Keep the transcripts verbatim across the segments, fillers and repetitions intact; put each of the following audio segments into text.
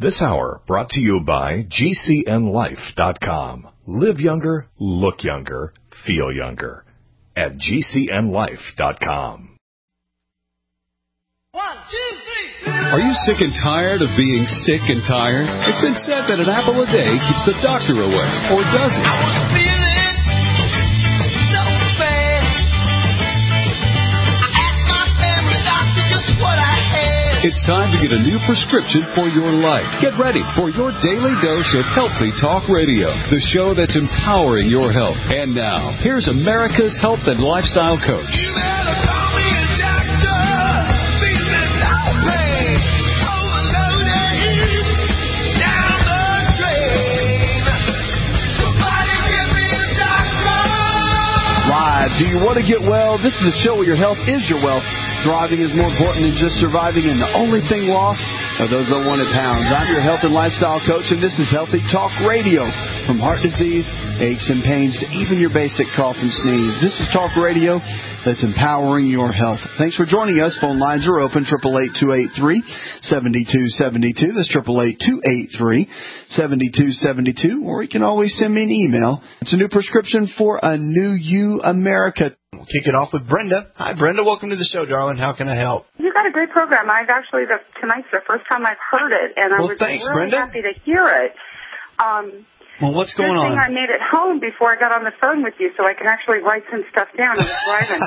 This hour brought to you by G C N life dot com. Live younger, look younger, feel younger at G C N life dot com. One, two, three. Are you sick and tired of being sick and tired? It's been said that an apple a day keeps the doctor away. Or does it? I was feeling so bad. I asked my family doctor just what I had. It's time to get a new prescription for your life. Get ready for your daily dose of Healthy Talk Radio, the show that's empowering your health. And now, here's America's health and lifestyle coach. You better call me a doctor. Feeling no pain. Overloaded. Down the drain. Somebody give me a doctor. Live. Do you want to get well? This is a show where your health is your wealth. Thriving is more important than just surviving, and the only thing lost are those unwanted pounds. I'm your health and lifestyle coach, and this is Healthy Talk Radio. From heart disease, aches and pains, to even your basic cough and sneeze. This is Talk Radio that's empowering your health. Thanks for joining us. Phone lines are open, eight eight eight, two eight three, seven two seven two. That's eight eight eight, two eight three, seven two seven two. Or you can always send me an email. It's a new prescription for a new you, America. We'll kick it off with Brenda. Hi, Brenda. Welcome to the show, darling. How can I help? You got a great program. I've actually, the, tonight's the first time I've heard it, and I Well, was thanks, really Brenda. happy to hear it. Um, Well, what's going good on? thing I made it home before I got on the phone with you, so I can actually write some stuff down. I was driving.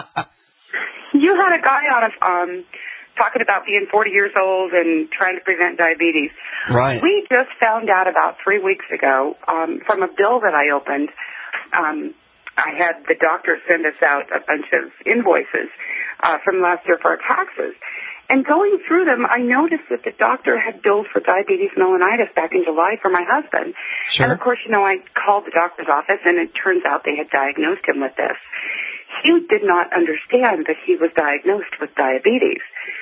You had a guy on a, um, talking about being forty years old and trying to prevent diabetes. Right. We just found out about three weeks ago um, from a bill that I opened. Um, I had the doctor send us out a bunch of invoices uh, from last year for our taxes. And going through them, I noticed that the doctor had billed for diabetes mellitus back in July for my husband. Sure. And, of course, you know, I called the doctor's office, and it turns out they had diagnosed him with this. He did not understand that he was diagnosed with diabetes.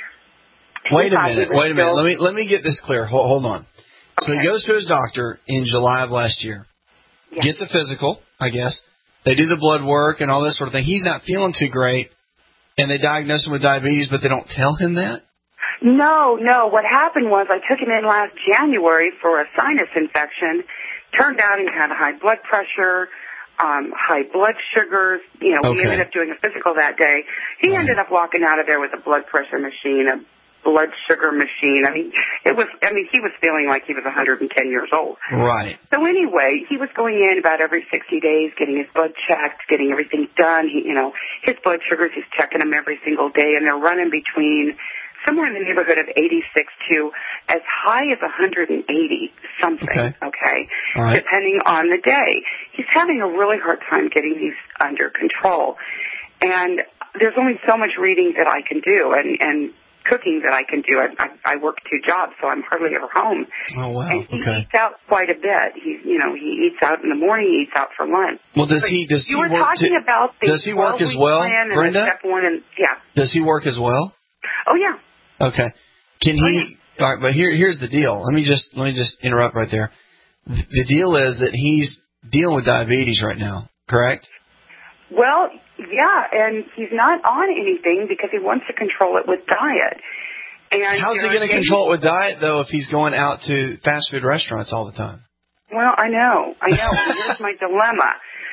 Wait He a thought he minute. was Wait a minute. still- Let me let me get this clear. Hold, hold on. So he Okay. goes to his doctor in July of last year, Yes. gets a physical, I guess. They do the blood work and all this sort of thing. He's not feeling too great, and they diagnose him with diabetes, but they don't tell him that? No, no. What happened was I took him in last January for a sinus infection. Turned out he had high blood pressure, um, high blood sugars. You know, we Okay. ended up doing a physical that day. He Right. ended up walking out of there with a blood pressure machine, a blood sugar machine. I mean, it was. I mean, he was feeling like he was one hundred ten years old. Right. So anyway, he was going in about every sixty days, getting his blood checked, getting everything done. He, you know, his blood sugars, he's checking them every single day, and they're running between somewhere in the neighborhood of eighty-six to as high as one hundred eighty something. Okay. Okay. All right. Depending on the day, he's having a really hard time getting these under control, and there's only so much reading that I can do, and and. cooking that I can do. I, I, I work two jobs, so I'm hardly ever home. Oh, wow. And he Okay. eats out quite a bit. He, you know, he eats out in the morning. He eats out for lunch. Well, does But he does you he were work talking to, about the does he work as twelve-week well, plan and Brenda? the step one, and yeah. Does he work as well? Oh yeah. Okay. Can he? All right, but here here's the deal. Let me just let me just interrupt right there. The, the deal is that he's dealing with diabetes right now, correct? Well, yeah, and he's not on anything because he wants to control it with diet. And How's he you know, going to and- control it with diet though if he's going out to fast food restaurants all the time? Well, I know, I know. Here's my dilemma.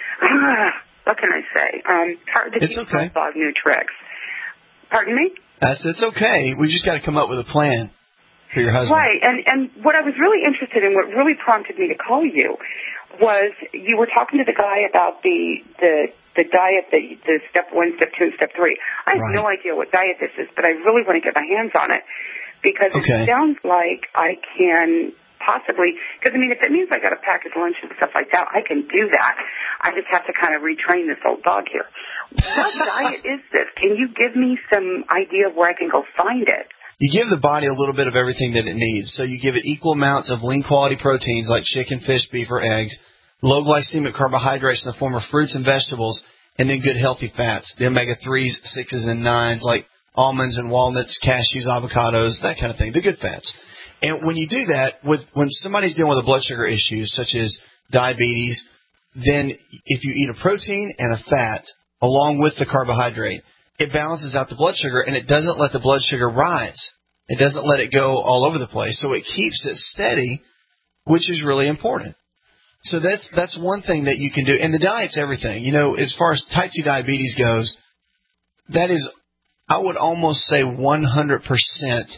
What can I say? Um, hard to It's teach okay. my dog new tricks. Pardon me? That's it's okay. We just got to come up with a plan for your husband. Right, and and what I was really interested in, what really prompted me to call you, was you were talking to the guy about the the the diet, the the step one, step two, and step three. I have Right. no idea what diet this is, but I really want to get my hands on it because Okay. it sounds like I can possibly. Because I mean, if it means I got to pack his lunch and stuff like that, I can do that. I just have to kind of retrain this old dog here. What diet is this? Can you give me some idea of where I can go find it? You give the body a little bit of everything that it needs. So you give it equal amounts of lean quality proteins like chicken, fish, beef, or eggs, low glycemic carbohydrates in the form of fruits and vegetables, and then good healthy fats, the omega threes, sixes, and nines like almonds and walnuts, cashews, avocados, that kind of thing, the good fats. And when you do that, with when somebody's dealing with a blood sugar issue such as diabetes, then if you eat a protein and a fat along with the carbohydrate, it balances out the blood sugar, and it doesn't let the blood sugar rise. It doesn't let it go all over the place. So it keeps it steady, which is really important. So that's that's one thing that you can do. And the diet's everything. You know, as far as type two diabetes goes, that is, I would almost say one hundred percent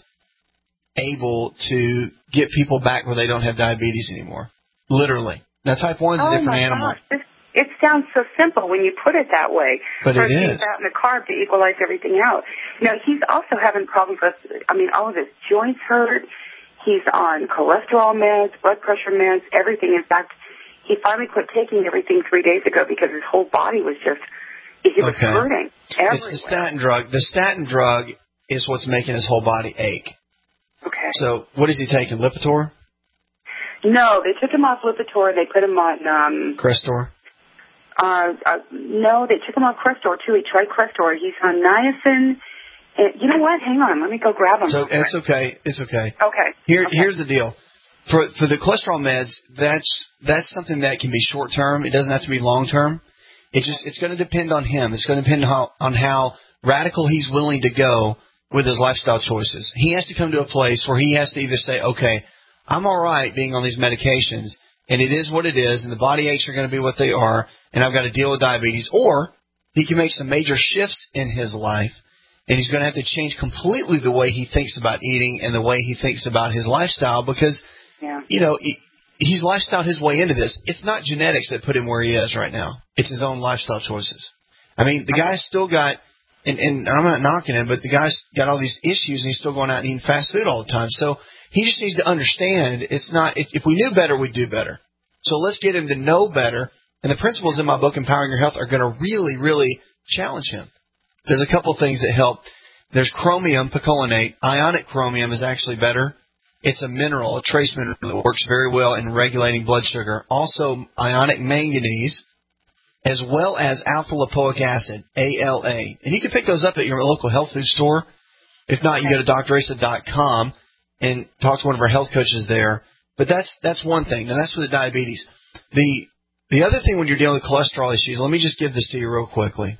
able to get people back where they don't have diabetes anymore. Literally. Now, type one is oh a different my animal. Gosh. This, it sounds so simple when you put it that way. But it Protein, is. fat, and the carb to equalize everything out. Now, he's also having problems with, I mean, all of his joints hurt. He's on cholesterol meds, blood pressure meds, everything. In fact, he finally quit taking everything three days ago because his whole body was just, he was Okay. hurting everywhere. It's the statin drug. The statin drug is what's making his whole body ache. Okay. So what is he taking, Lipitor? No, they took him off Lipitor. They put him on, um, Crestor? Uh, uh, no, they took him on Crestor, too. He tried Crestor. He's on niacin. And you know what? Hang on. Let me go grab him. So it's okay. It's okay. Okay. Here, okay. Here's the deal. For for the cholesterol meds, that's that's something that can be short term. It doesn't have to be long term. It just it's going to depend on him. It's going to depend how, on how radical he's willing to go with his lifestyle choices. He has to come to a place where he has to either say, okay, I'm all right being on these medications, and it is what it is, and the body aches are going to be what they are, and I've got to deal with diabetes, or he can make some major shifts in his life, and he's going to have to change completely the way he thinks about eating and the way he thinks about his lifestyle because, yeah. you know, he, he's lifestyled his way into this. It's not genetics that put him where he is right now. It's his own lifestyle choices. I mean, the guy's still got, and, and I'm not knocking him, but the guy's got all these issues, and he's still going out and eating fast food all the time. So he just needs to understand it's not, if we knew better, we'd do better. So let's get him to know better. And the principles in my book, Empowering Your Health, are going to really, really challenge him. There's a couple things that help. There's chromium picolinate. Ionic chromium is actually better. It's a mineral, a trace mineral that works very well in regulating blood sugar. Also, ionic manganese, as well as alpha-lipoic acid, A L A. And you can pick those up at your local health food store. If not, you can go to D R asa dot com and talk to one of our health coaches there. But that's that's one thing. Now, that's for the diabetes. The the other thing when you're dealing with cholesterol issues, let me just give this to you real quickly.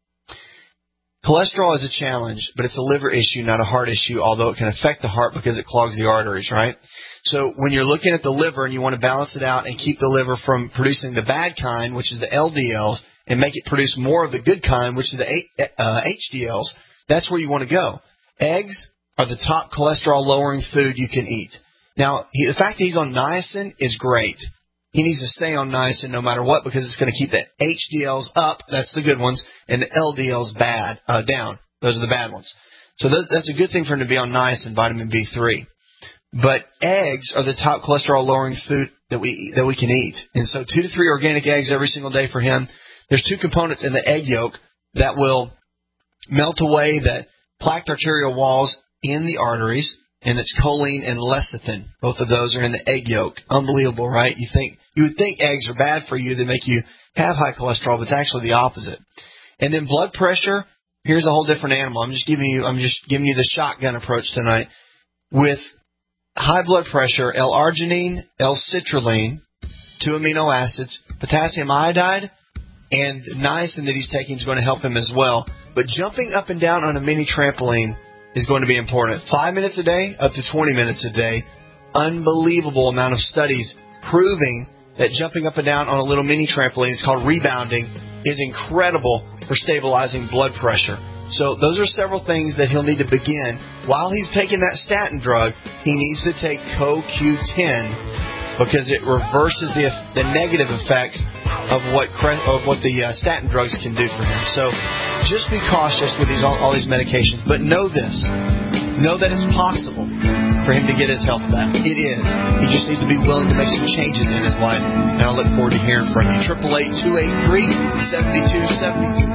Cholesterol is a challenge, but it's a liver issue, not a heart issue, although it can affect the heart because it clogs the arteries, right? So when you're looking at the liver and you want to balance it out and keep the liver from producing the bad kind, which is the L D Ls, and make it produce more of the good kind, which is the uh, H D Ls, that's where you want to go. Eggs are the top cholesterol-lowering food you can eat. Now, he, the fact that he's on niacin is great. He needs to stay on niacin no matter what because it's going to keep the H D Ls up, that's the good ones, and the L D Ls bad, uh, down. Those are the bad ones. So those, that's a good thing for him to be on niacin, vitamin B three. But eggs are the top cholesterol-lowering food that we that we can eat. And so two to three organic eggs every single day for him. There's two components in the egg yolk that will melt away the plaqued arterial walls in the arteries, and it's choline and lecithin. Both of those are in the egg yolk. Unbelievable, right? You think you would think eggs are bad for you. They make you have high cholesterol, but it's actually the opposite. And then blood pressure. Here's a whole different animal. I'm just giving you I'm just giving you the shotgun approach tonight. With high blood pressure, L-arginine, L-citrulline, two amino acids, potassium iodide, and niacin that he's taking is going to help him as well. But jumping up and down on a mini trampoline is going to be important. Five minutes a day, up to twenty minutes a day. Unbelievable amount of studies proving that jumping up and down on a little mini trampoline, it's called rebounding, is incredible for stabilizing blood pressure. So those are several things that he'll need to begin. While he's taking that statin drug, he needs to take C O Q ten because it reverses the the negative effects of what of what the uh, statin drugs can do for him. So just be cautious with these all, all these medications, but know this. Know that it's possible for him to get his health back. It is. He just needs to be willing to make some changes in his life. And I look forward to hearing from you. eight eight eight, two eight three, seven two seven two.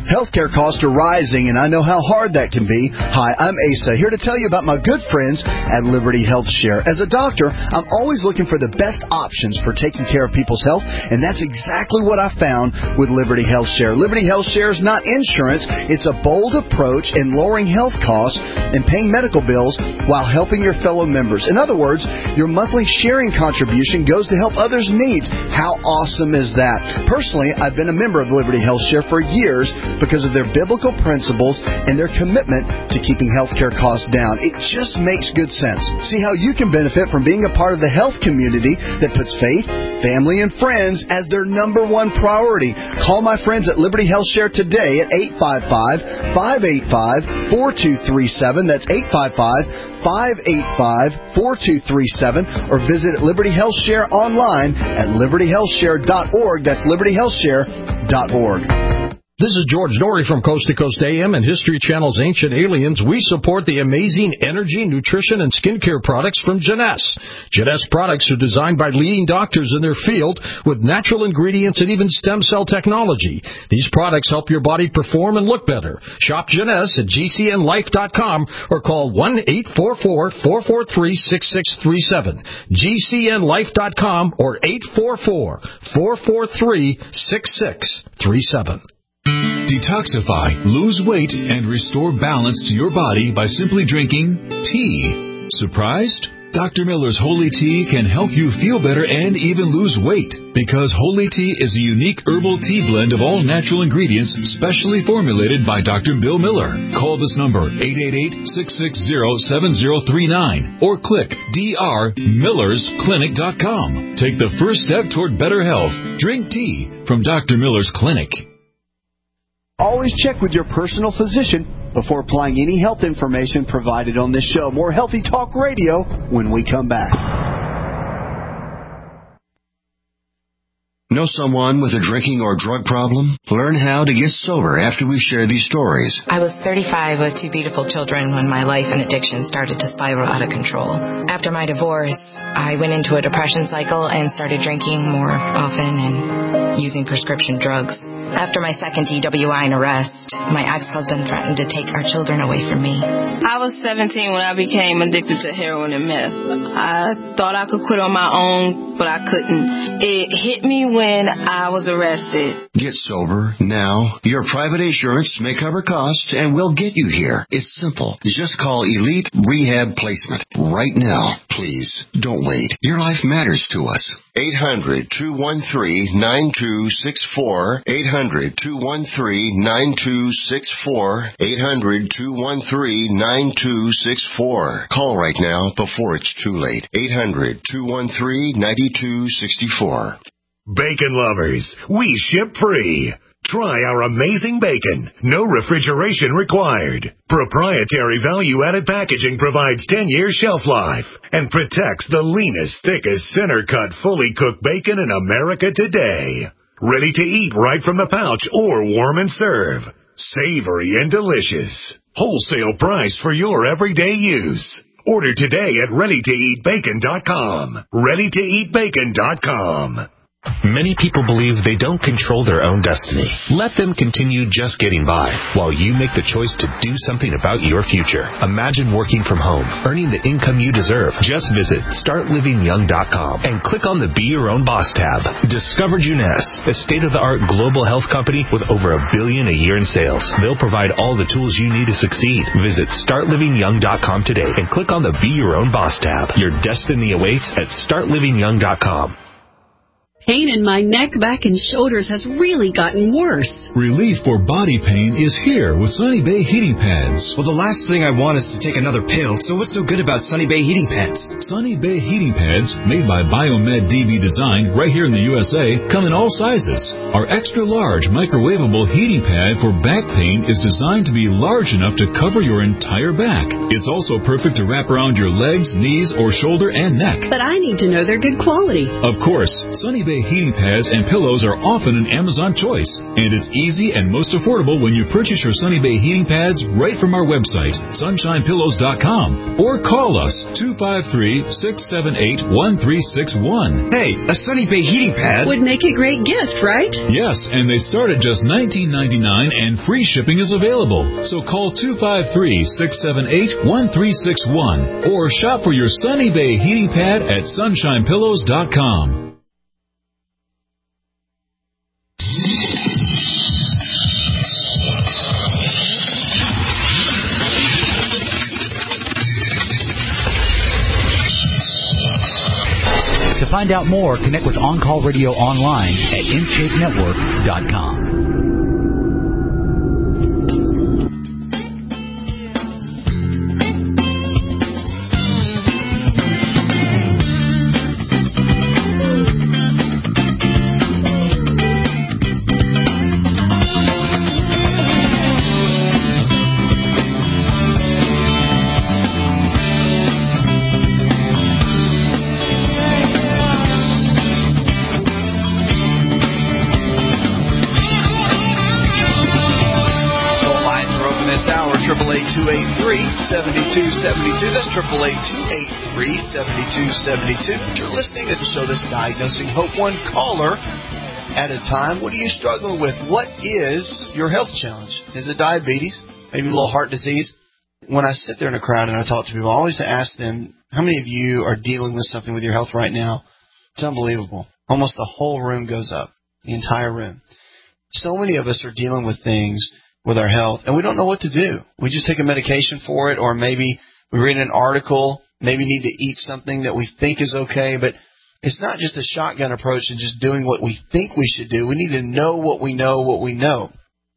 Healthcare costs are rising, and I know how hard that can be. Hi, I'm Asa, here to tell you about my good friends at Liberty Health Share. As a doctor, I'm always looking for the best options for taking care of people's health, and that's exactly what I found with Liberty Health Share. Liberty Health Share is not insurance. It's a bold approach in lowering health costs and paying medical bills while helping your fellow members. In other words, your monthly sharing contribution goes to help others' needs. How awesome is that? Personally, I've been a member of Liberty Health Share for years because of their biblical principles and their commitment to keeping healthcare costs down. It just makes good sense. See how you can benefit from being a part of the health community that puts faith, family, and friends as their number one priority. Call my friends at Liberty Health Share today at eight five five, five eight five, four two three seven. That's eight five five, five eight five, four two three seven. Or visit Liberty Health Share online at liberty health share dot org. That's liberty health share dot org. This is George Norrie from Coast to Coast A M and History Channel's Ancient Aliens. We support the amazing energy, nutrition, and skincare products from Jeunesse. Jeunesse products are designed by leading doctors in their field with natural ingredients and even stem cell technology. These products help your body perform and look better. Shop Jeunesse at G C N life dot com or call one eight four four, four four three, six six three seven. G C N life dot com or eight four four, four four three, six six three seven. Detoxify, lose weight, and restore balance to your body by simply drinking tea. Surprised? Doctor Miller's Holy Tea can help you feel better and even lose weight, because Holy Tea is a unique herbal tea blend of all natural ingredients specially formulated by Doctor Bill Miller. Call this number, eight eight eight, six six zero, seven zero three nine, or click d r millers clinic dot com. Take the first step toward better health. Drink tea from Doctor Miller's Clinic. Always check with your personal physician before applying any health information provided on this show. More Healthy Talk Radio when we come back. Know someone with a drinking or drug problem? Learn how to get sober after we share these stories. I was thirty-five with two beautiful children when my life and addiction started to spiral out of control. After my divorce, I went into a depression cycle and started drinking more often and using prescription drugs. After my second D W I and arrest, my ex-husband threatened to take our children away from me. I was seventeen when I became addicted to heroin and meth. I thought I could quit on my own, but I couldn't. It hit me when I was arrested. Get sober now. Your private insurance may cover costs and will get you here. It's simple. Just call Elite Rehab Placement right now. Please, don't wait. Your life matters to us. eight hundred, two one three, nine two six four. eight hundred, two one three, nine two six four. eight hundred, two one three, nine two six four. Call right now before it's too late. eight hundred, two one three, nine two six four. Bacon lovers, we ship free. Try our amazing bacon. No refrigeration required. Proprietary value-added packaging provides ten-year shelf life and protects the leanest, thickest, center-cut, fully cooked bacon in America today. Ready to eat right from the pouch or warm and serve. Savory and delicious. Wholesale price for your everyday use. Order today at ready to eat bacon dot com. ready to eat bacon dot com. Many people believe they don't control their own destiny. Let them continue just getting by while you make the choice to do something about your future. Imagine working from home, earning the income you deserve. Just visit start living young dot com and click on the Be Your Own Boss tab. Discover Jeunesse, a state-of-the-art global health company with over a billion a year in sales. They'll provide all the tools you need to succeed. Visit start living young dot com today and click on the Be Your Own Boss tab. Your destiny awaits at start living young dot com. Pain in my neck, back, and shoulders has really gotten worse. Relief for body pain is here with Sunny Bay Heating Pads. Well, the last thing I want is to take another pill, so what's so good about Sunny Bay Heating Pads? Sunny Bay Heating Pads, made by Biomed D B Design right here in the U S A, come in all sizes. Our extra-large microwavable heating pad for back pain is designed to be large enough to cover your entire back. It's also perfect to wrap around your legs, knees, or shoulder and neck. But I need to know they're good quality. Of course, Sunny Bay Bay heating pads and pillows are often an Amazon choice, and it's easy and most affordable when you purchase your Sunny Bay heating pads right from our website, sunshine pillows dot com, or call us two five three, six seven eight, one three six one. Hey, a Sunny Bay heating pad would make a great gift, right? Yes, and they start at just nineteen ninety-nine, and free shipping is available. So call two five three, six seven eight, one three six one or shop for your Sunny Bay heating pad at sunshine pillows dot com. To find out more, connect with On Call Radio online at in shape network dot com. seventy-two seventy-two. That's triple eight two eight three seventy-two seventy-two. You're listening to the show that's diagnosing Hope one caller at a time. What are you struggling with? What is your health challenge? Is it diabetes? Maybe a little heart disease? When I sit there in a crowd and I talk to people, I always ask them, how many of you are dealing with something with your health right now? It's unbelievable. Almost the whole room goes up, the entire room. So many of us are dealing with things with our health, and we don't know what to do. We just take a medication for it, or maybe we read an article, maybe need to eat something that we think is okay, but it's not just a shotgun approach to just doing what we think we should do. We need to know what we know, what we know.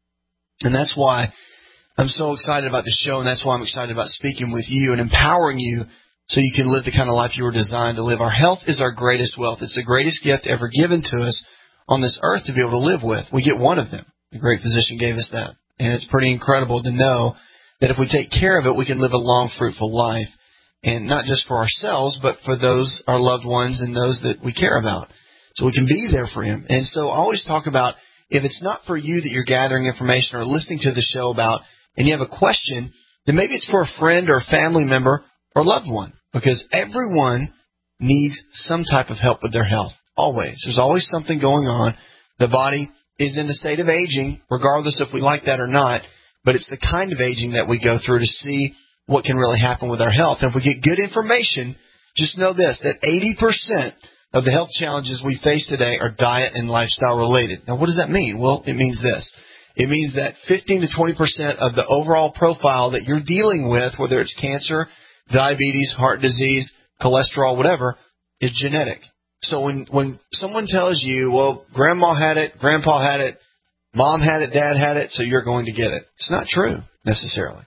And that's why I'm so excited about the show, and that's why I'm excited about speaking with you and empowering you so you can live the kind of life you were designed to live. Our health is our greatest wealth. It's the greatest gift ever given to us on this earth to be able to live with. We get one of them. The great physician gave us that. And it's pretty incredible to know that if we take care of it, we can live a long, fruitful life. And not just for ourselves, but for those, our loved ones, and those that we care about. So we can be there for him. And so I always talk about, if it's not for you that you're gathering information or listening to the show about, and you have a question, then maybe it's for a friend or a family member or loved one. Because everyone needs some type of help with their health. Always. There's always something going on. The body is in a state of aging, regardless if we like that or not, but it's the kind of aging that we go through to see what can really happen with our health. And if we get good information, just know this, that eighty percent of the health challenges we face today are diet and lifestyle related. Now, what does that mean? Well, it means this. It means that fifteen to twenty percent of the overall profile that you're dealing with, whether it's cancer, diabetes, heart disease, cholesterol, whatever, is genetic. So when, when someone tells you, well, grandma had it, grandpa had it, mom had it, dad had it, so you're going to get it. It's not true, necessarily.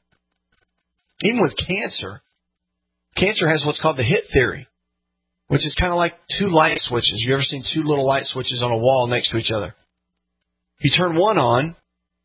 Even with cancer, cancer has what's called the hit theory, which is kind of like two light switches. You ever seen two little light switches on a wall next to each other? If you turn one on,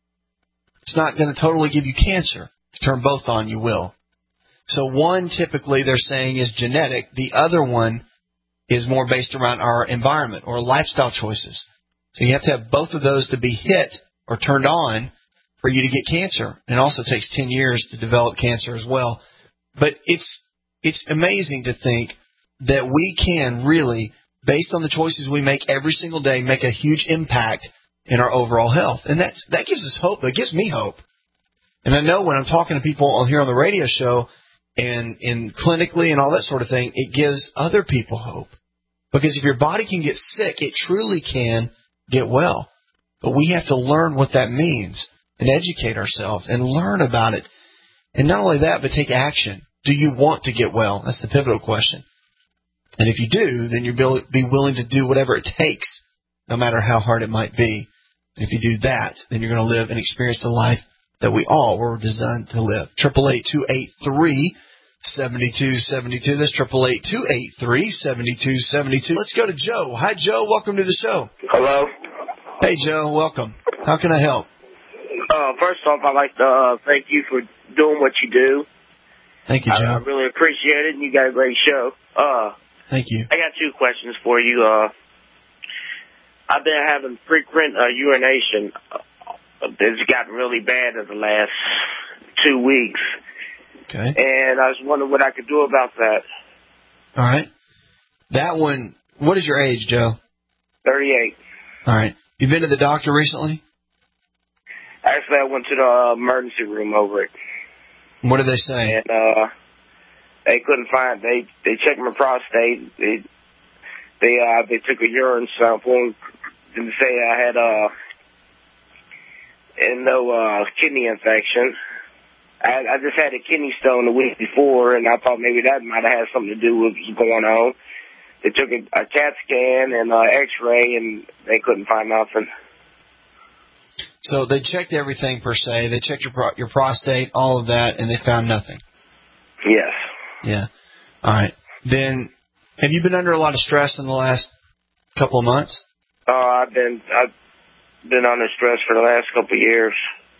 it's not going to totally give you cancer. If you turn both on, you will. So one, typically, they're saying is genetic. The other one is more based around our environment or lifestyle choices. So you have to have both of those to be hit or turned on for you to get cancer. And it also takes ten years to develop cancer as well. But it's it's amazing to think that we can really, based on the choices we make every single day, make a huge impact in our overall health. And that's, that gives us hope. That gives me hope. And I know when I'm talking to people on here on the radio show and, and clinically and all that sort of thing, it gives other people hope. Because if your body can get sick, it truly can get well. But we have to learn what that means and educate ourselves and learn about it. And not only that, but take action. Do you want to get well? That's the pivotal question. And if you do, then you'll be willing to do whatever it takes, no matter how hard it might be. And if you do that, then you're going to live and experience the life that we all were designed to live. triple eight two eight three seventy-two seventy-two. That's triple eight two eight three seventy-two seventy-two. Let's go to Joe. Hi, Joe. Welcome to the show. Hello. Hey, Joe. Welcome. How can I help? Uh, first off, I'd like to uh, thank you for doing what you do. Thank you, Joe. I, I really appreciate it, and you got a great show. Uh, thank you. I got two questions for you. Uh, I've been having frequent uh, urination. It's gotten really bad in the last two weeks. Okay. And I was wondering what I could do about that. All right. That one, what is your age, Joe? thirty-eight. All right. You been to the doctor recently? Actually, I went to the uh, emergency room over it. What did they say? And uh, they couldn't find. They they checked my prostate. They they uh they took a urine sample and didn't say I had uh and no uh kidney infection. I, I just had a kidney stone the week before, and I thought maybe that might have had something to do with what's going on. They took a, a CAT scan and uh, X-ray, and they couldn't find nothing. So they checked everything per se. They checked your pro- your prostate, all of that, and they found nothing. Yes. Yeah. All right. Then, have you been under a lot of stress in the last couple of months? Uh, I've been I've been under stress for the last couple of years.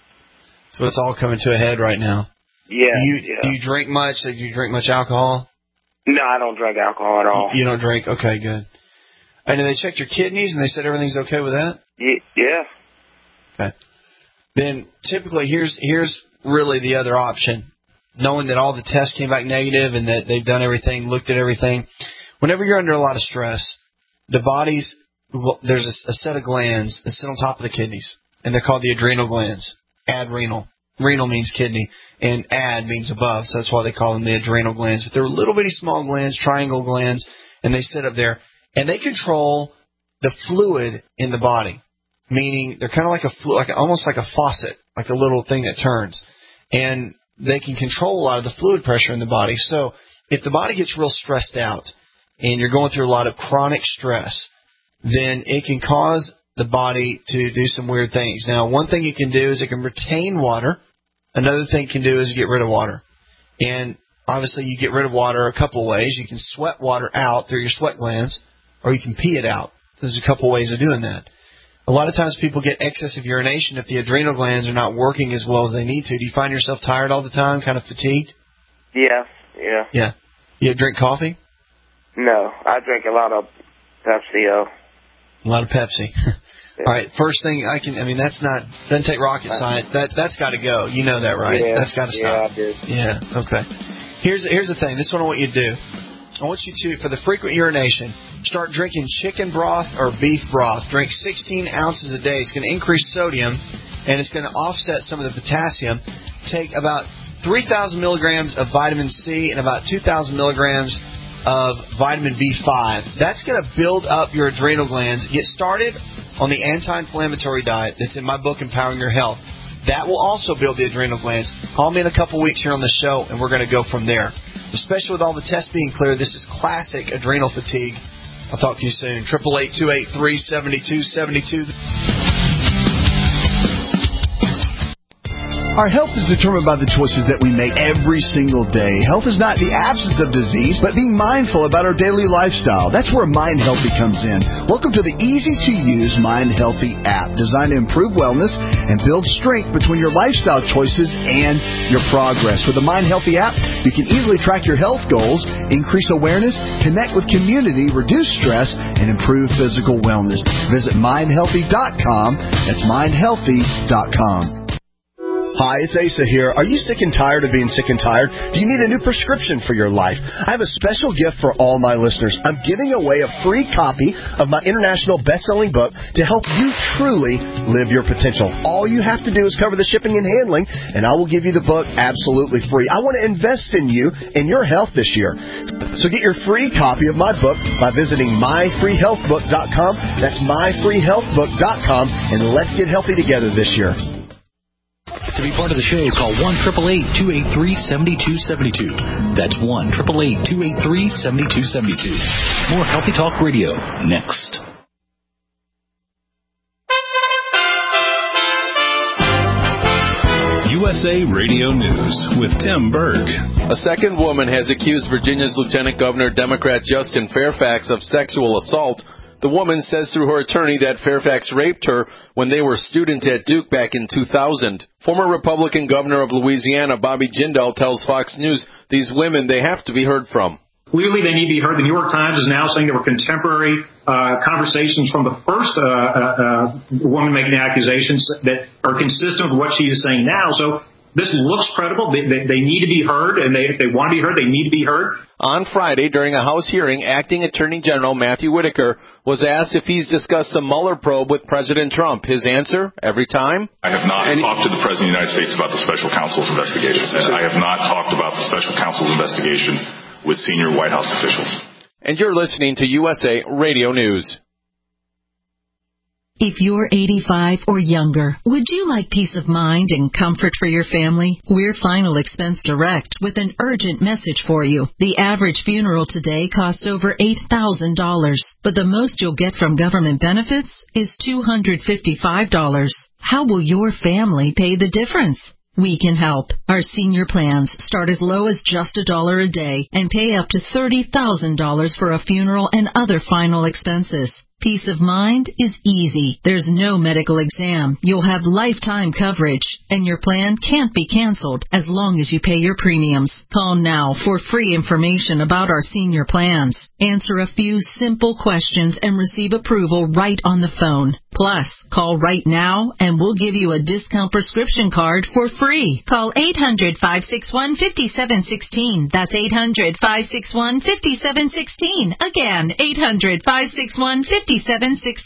So it's all coming to a head right now. Yeah. Do you, yeah. do you drink much? Do you drink much alcohol? No, I don't drink alcohol at all. You don't drink? Okay, good. And then they checked your kidneys, and they said everything's okay with that? Yeah. Okay. Then typically here's here's really the other option. Knowing that all the tests came back negative and that they've done everything, looked at everything. Whenever you're under a lot of stress, the body's, there's a, a set of glands that sit on top of the kidneys, and they're called the adrenal glands. Adrenal. Renal means kidney, and ad means above, so that's why they call them the adrenal glands. But they're little bitty small glands, triangle glands, and they sit up there, and they control the fluid in the body. Meaning they're kind of like a flu, like a, almost like a faucet, like a little thing that turns, and they can control a lot of the fluid pressure in the body. So if the body gets real stressed out and you're going through a lot of chronic stress, then it can cause the body to do some weird things. Now, one thing it can do is it can retain water. Another thing it can do is get rid of water. And obviously you get rid of water a couple of ways. You can sweat water out through your sweat glands, or you can pee it out. There's a couple of ways of doing that. A lot of times people get excessive urination if the adrenal glands are not working as well as they need to. Do you find yourself tired all the time, kind of fatigued? Yeah, yeah. Yeah. You drink coffee? No, I drink a lot of Pepsi. Uh, a lot of Pepsi. yeah. All right, first thing I can, I mean, that's not, doesn't take rocket science. That, that's got to go. You know that, right? Yeah, that's got to stop. Yeah, I do. Yeah, okay. Here's, here's the thing. This is what I want you to do. I want you to, for the frequent urination, start drinking chicken broth or beef broth. Drink sixteen ounces a day. It's going to increase sodium, and it's going to offset some of the potassium. Take about three thousand milligrams of vitamin C and about two thousand milligrams of vitamin B five. That's going to build up your adrenal glands. Get started on the anti-inflammatory diet that's in my book, Empowering Your Health. That will also build the adrenal glands. Call me in a couple weeks here on the show, and we're going to go from there. Especially with all the tests being clear, this is classic adrenal fatigue. I'll talk to you soon. eight eight eight, two eight three, seven two seven two. Our health is determined by the choices that we make every single day. Health is not the absence of disease, but being mindful about our daily lifestyle. That's where Mind Healthy comes in. Welcome to the easy-to-use Mind Healthy app, designed to improve wellness and build strength between your lifestyle choices and your progress. With the Mind Healthy app, you can easily track your health goals, increase awareness, connect with community, reduce stress, and improve physical wellness. Visit mind healthy dot com. That's mind healthy dot com. Hi, it's Asa here. Are you sick and tired of being sick and tired? Do you need a new prescription for your life? I have a special gift for all my listeners. I'm giving away a free copy of my international best-selling book to help you truly live your potential. All you have to do is cover the shipping and handling, and I will give you the book absolutely free. I want to invest in you and your health this year. So get your free copy of my book by visiting my free health book dot com. That's my free health book dot com, and let's get healthy together this year. To be part of the show, call one eight eight eight, two eight three, seven two seven two. That's one eight eight eight, two eight three, seven two seven two. More Healthy Talk Radio next. U S A Radio News with Tim Berg. A second woman has accused Virginia's Lieutenant Governor Democrat Justin Fairfax of sexual assault. The woman says through her attorney that Fairfax raped her when they were students at Duke back in two thousand. Former Republican Governor of Louisiana Bobby Jindal tells Fox News these women, they have to be heard from. Clearly, they need to be heard. The New York Times is now saying there were contemporary uh, conversations from the first uh, uh, uh, woman making the accusations that are consistent with what she is saying now. So this looks credible. They, they, they need to be heard, and they, if they want to be heard, they need to be heard. On Friday, during a House hearing, Acting Attorney General Matthew Whitaker was asked if he's discussed the Mueller probe with President Trump. His answer, every time? I have not and talked to the President of the United States about the special counsel's investigation. And I have not talked about the special counsel's investigation with senior White House officials. And you're listening to U S A Radio News. If you're eighty-five or younger, would you like peace of mind and comfort for your family? We're Final Expense Direct with an urgent message for you. The average funeral today costs over eight thousand dollars, but the most you'll get from government benefits is two hundred fifty-five dollars. How will your family pay the difference? We can help. Our senior plans start as low as just a dollar a day and pay up to thirty thousand dollars for a funeral and other final expenses. Peace of mind is easy. There's no medical exam. You'll have lifetime coverage, and your plan can't be canceled as long as you pay your premiums. Call now for free information about our senior plans. Answer a few simple questions and receive approval right on the phone. Plus, call right now and we'll give you a discount prescription card for free. Call eight hundred, five six one, five seven one six. That's eight hundred, five six one, five seven one six. Again, eight hundred, five six one, five seven one six.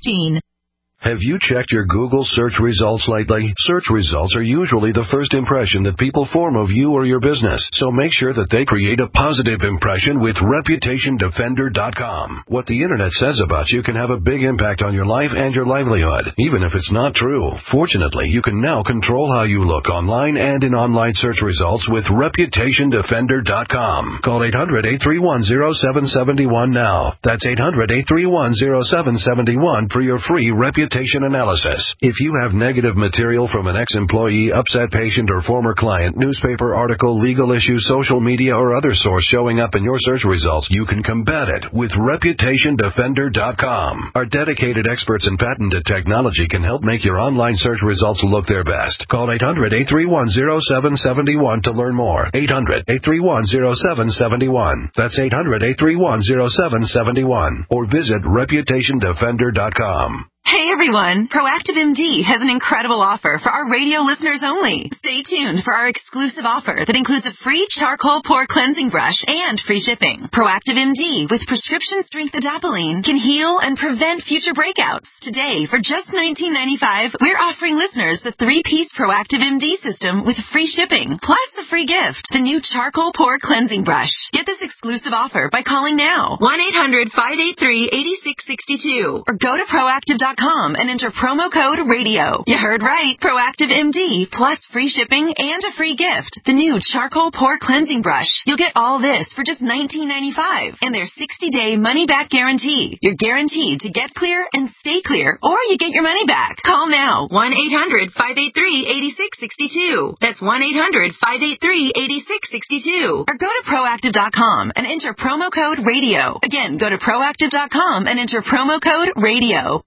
Have you checked your Google search results lately? Search results are usually the first impression that people form of you or your business, so make sure that they create a positive impression with Reputation Defender dot com. What the Internet says about you can have a big impact on your life and your livelihood, even if it's not true. Fortunately, you can now control how you look online and in online search results with Reputation Defender dot com. Call eight hundred, eight three one, zero seven seven one now. That's eight hundred, eight three one, zero seven seven one for your free Reputation analysis. If you have negative material from an ex-employee, upset patient, or former client, newspaper article, legal issue, social media, or other source showing up in your search results, you can combat it with Reputation Defender dot com. Our dedicated experts in patented technology can help make your online search results look their best. Call eight hundred, eight three one, zero seven seven one to learn more. eight hundred, eight three one, zero seven seven one. That's eight hundred, eight three one, zero seven seven one. Or visit Reputation Defender dot com. Hey everyone, Proactive M D has an incredible offer for our radio listeners only. Stay tuned for our exclusive offer that includes a free charcoal pore cleansing brush and free shipping. Proactive M D with prescription strength adapalene can heal and prevent future breakouts. Today, for just nineteen ninety-five dollars, we're offering listeners the three-piece Proactive M D system with free shipping, plus the free gift, the new charcoal pore cleansing brush. Get this exclusive offer by calling now, one eight hundred, five eight three, eight six six two, or go to proactive dot com and enter promo code radio. You heard right. Proactive M D plus free shipping and a free gift. The new charcoal pore cleansing brush. You'll get all this for just nineteen ninety-five dollars and their sixty-day money-back guarantee. You're guaranteed to get clear and stay clear, or you get your money back. Call now, one eight hundred, five eight three, eight six six two. That's one eight hundred, five eight three, eight six six two. Or go to proactive dot com and enter promo code radio. Again, go to proactive dot com and enter promo code radio.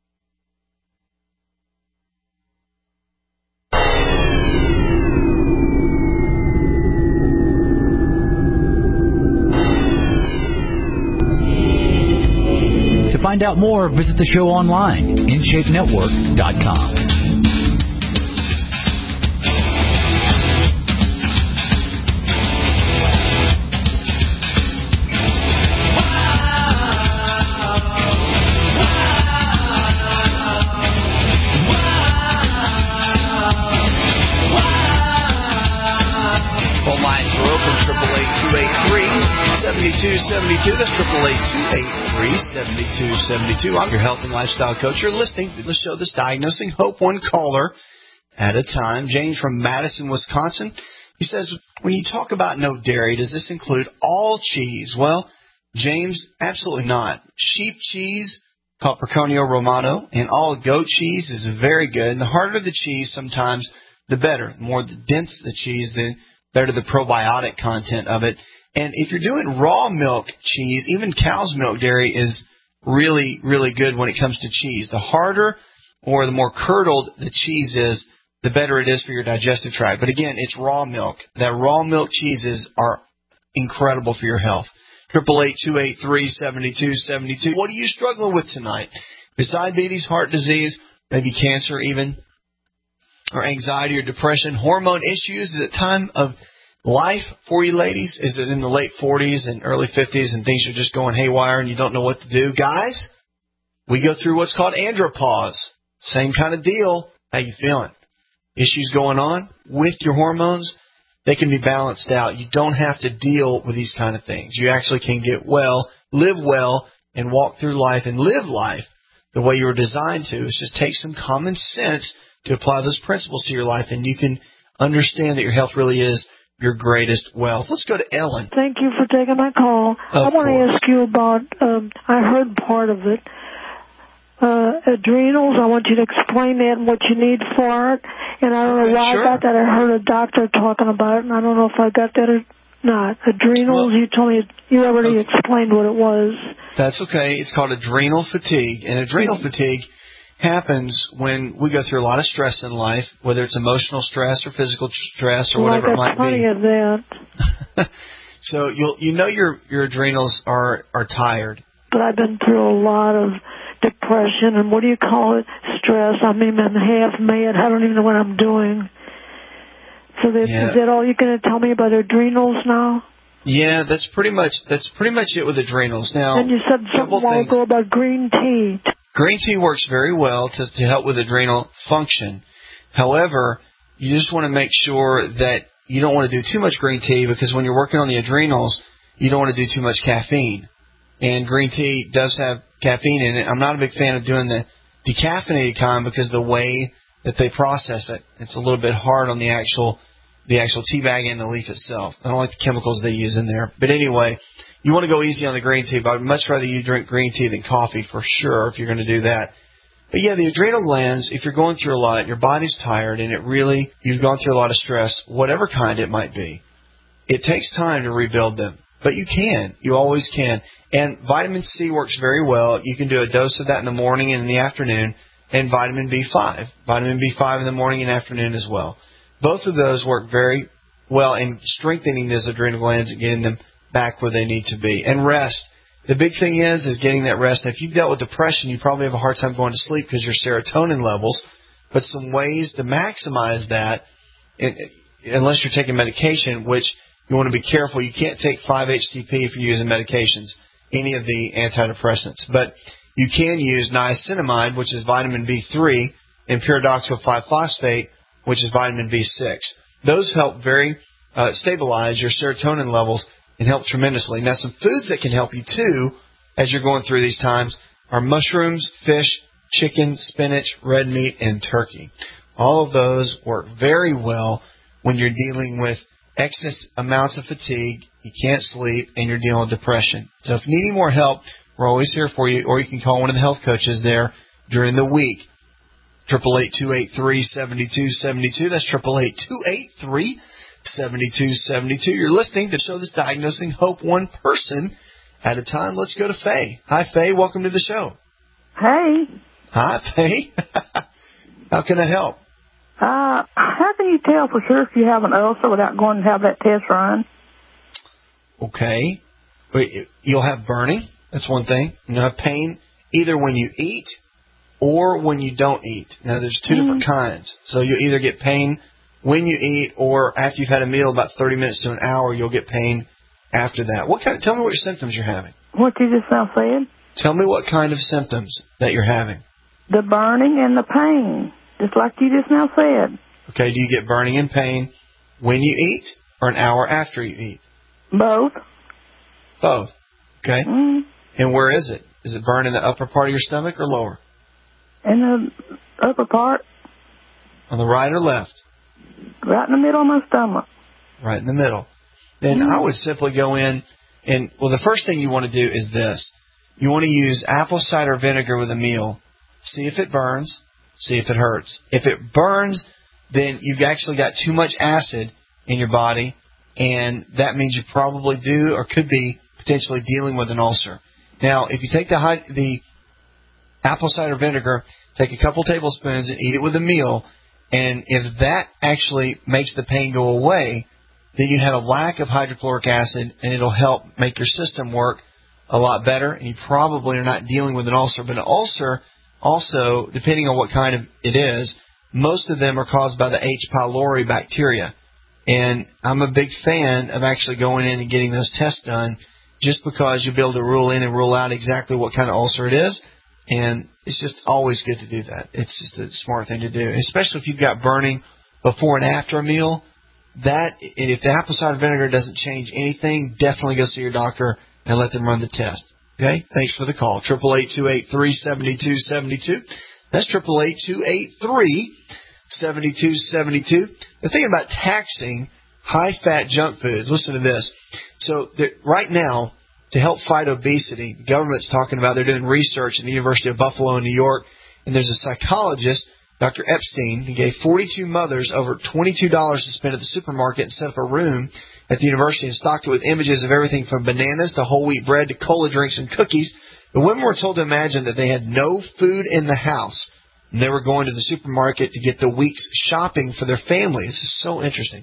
To find out more, visit the show online, in shape network dot com. seventy-two seventy-two. That's triple eight two eight three seventy two seventy two. I'm your health and lifestyle coach. You're listening to the show that's diagnosing hope one caller at a time. James from Madison, Wisconsin. He says, when you talk about no dairy, does this include all cheese? Well, James, absolutely not. Sheep cheese, called Pecorino Romano, and all goat cheese is very good. And the harder the cheese, sometimes the better. The more dense the cheese, the better the probiotic content of it. And if you're doing raw milk cheese, even cow's milk dairy is really, really good when it comes to cheese. The harder or the more curdled the cheese is, the better it is for your digestive tract. But again, it's raw milk. That raw milk cheeses are incredible for your health. Triple eight two eight three seventy two seventy two. What are you struggling with tonight? Is diabetes, heart disease, maybe cancer even, or anxiety or depression, hormone issues? Is it time of life for you ladies? Is it in the late forties and early fifties and things are just going haywire and you don't know what to do? Guys, we go through what's called andropause. Same kind of deal. How you feeling? Issues going on with your hormones? They can be balanced out. You don't have to deal with these kind of things. You actually can get well, live well, and walk through life and live life the way you were designed to. It's just take some common sense to apply those principles to your life, and you can understand that your health really is your greatest wealth. Let's go to Ellen. Thank you for taking my call. Of I want course. to ask you about, um, I heard part of it, uh, adrenals. I want you to explain that and what you need for it. And I don't know why sure. I got that. I heard a doctor talking about it, and I don't know if I got that or not. Adrenals, well, you told me, you already okay. explained what it was. That's okay. It's called adrenal fatigue. And adrenal mm-hmm. fatigue happens when we go through a lot of stress in life, whether it's emotional stress or physical stress or well, whatever it might plenty be. Of that. So you'll you know your your adrenals are are tired. But I've been through a lot of depression and what do you call it? Stress. I mean, I'm half mad. I don't even know what I'm doing. So that, yeah. is that all you're going to tell me about adrenals now? Yeah, that's pretty much that's pretty much it with adrenals. Now, and you said something a while ago about green tea. Green tea works very well to to help with adrenal function. However, you just want to make sure that you don't want to do too much green tea because when you're working on the adrenals, you don't want to do too much caffeine. And green tea does have caffeine in it. I'm not a big fan of doing the decaffeinated kind because the way that they process it, it's a little bit hard on the actual the actual tea bag and the leaf itself. I don't like the chemicals they use in there. But anyway, you want to go easy on the green tea, but I'd much rather you drink green tea than coffee for sure if you're going to do that. But yeah, the adrenal glands, if you're going through a lot, your body's tired and it really, you've gone through a lot of stress, whatever kind it might be, it takes time to rebuild them. But you can. You always can. And vitamin C works very well. You can do a dose of that in the morning and in the afternoon, and vitamin B five. Vitamin B five in the morning and afternoon as well. Both of those work very well in strengthening those adrenal glands and getting them back where they need to be. And rest. The big thing is, is getting that rest. Now, if you've dealt with depression, you probably have a hard time going to sleep because your serotonin levels. But some ways to maximize that, unless you're taking medication, which you want to be careful. You can't take five H T P if you're using medications, any of the antidepressants. But you can use niacinamide, which is vitamin B three, and pyridoxal five phosphate, which is vitamin B six. Those help very uh, stabilize your serotonin levels and help tremendously. Now, some foods that can help you, too, as you're going through these times, are mushrooms, fish, chicken, spinach, red meat, and turkey. All of those work very well when you're dealing with excess amounts of fatigue, you can't sleep, and you're dealing with depression. So if you need any more help, we're always here for you, or you can call one of the health coaches there during the week. eight eight eight, two eight three, seven two seven two. That's eight eight eight, two eight three, seven two seven two. You're listening to the show that's diagnosing hope one person at a time. Let's go to Faye. Hi, Faye. Welcome to the show. Hey. Hi, Faye. How can I help? Uh, how can you tell for sure if you have an ulcer without going and have that test run? Okay. You'll have burning. That's one thing. You'll have pain either when you eat or when you don't eat. Now, there's two mm. different kinds. So you'll either get pain when you eat or after you've had a meal, about thirty minutes to an hour, you'll get pain after that. What kind of, tell me what your symptoms you're having. What you just now said? Tell me what kind of symptoms that you're having. The burning and the pain, just like you just now said. Okay, do you get burning and pain when you eat or an hour after you eat? Both. Both. Okay. Mm. And where is it? Is it burn in the upper part of your stomach or lower? In the upper part. On the right or left? Right in the middle of my stomach. Right in the middle. Then mm. I would simply go in and, well, the first thing you want to do is this. You want to use apple cider vinegar with a meal. See if it burns. See if it hurts. If it burns, then you've actually got too much acid in your body, and that means you probably do or could be potentially dealing with an ulcer. Now, if you take the high, the apple cider vinegar, take a couple tablespoons and eat it with a meal, and if that actually makes the pain go away, then you had a lack of hydrochloric acid, and it'll help make your system work a lot better, and you probably are not dealing with an ulcer. But an ulcer, also, depending on what kind of it is, most of them are caused by the H. pylori bacteria. And I'm a big fan of actually going in and getting those tests done, just because you'll be able to rule in and rule out exactly what kind of ulcer it is. And it's just always good to do that. It's just a smart thing to do, especially if you've got burning before and after a meal. That, and if the apple cider vinegar doesn't change anything, definitely go see your doctor and let them run the test. Okay? Thanks for the call. eight eight eight, two eight three, seven two seven two. That's eight eight eight, two eight three, seven two seven two. The thing about taxing high-fat junk foods, listen to this. So there, right now, to help fight obesity, the government's talking about, they're doing research at the University of Buffalo in New York, and there's a psychologist, Doctor Epstein, who gave forty-two mothers over twenty-two dollars to spend at the supermarket and set up a room at the university and stocked it with images of everything from bananas to whole wheat bread to cola drinks and cookies. The women were told to imagine that they had no food in the house, and they were going to the supermarket to get the week's shopping for their family. This is so interesting.